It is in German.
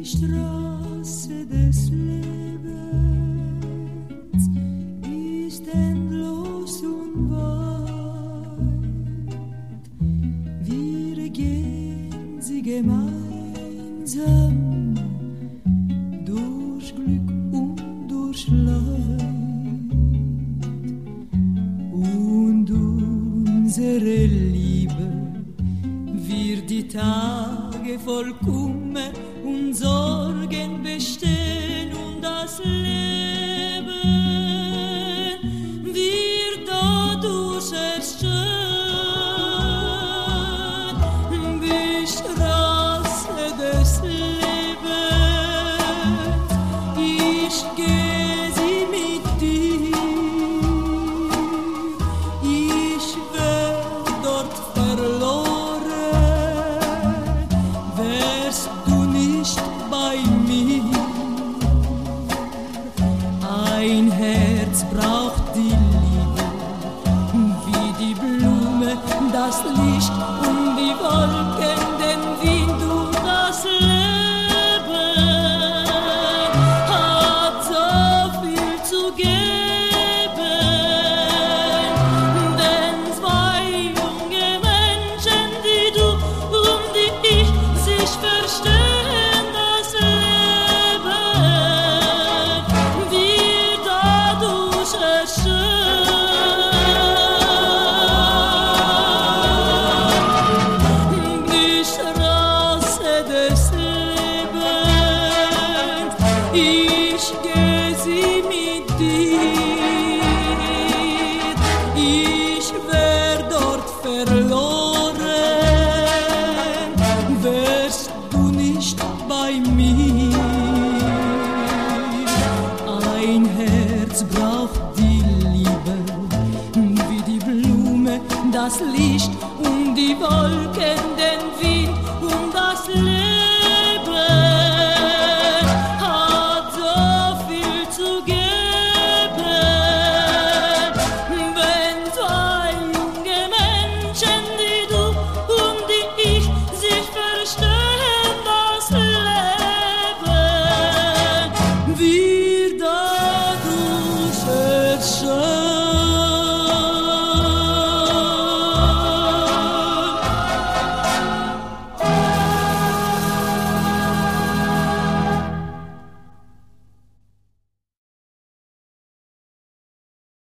Straße des Lebens ist endlos und weit. Wir gehen sie gemeinsam durch Glück und durch Leid. Und unsere Liebe wird die Tage voll Kummer und Sorgen bestehen und das Leben wird dadurch erst schön. Die Straße des Lebens, ich gehe sie mit dir, ich werd dort verloren, wärst du nicht bei mir. Ein Herz braucht die Liebe, wie die Blume, das Licht und die Wolken, den Wind und das Leben hat so viel zu geben, denn zwei junge Menschen, wie du und die ich, sich verstehen, das Leben wird dadurch erst schön. Die Straße des Lebens, ich gehe sie mit dir, ich wär dort verloren, wärst du nicht bei mir. Ein Herz braucht die Liebe, wie die Blume, das Licht und die Wolken, den Wind und das Leben.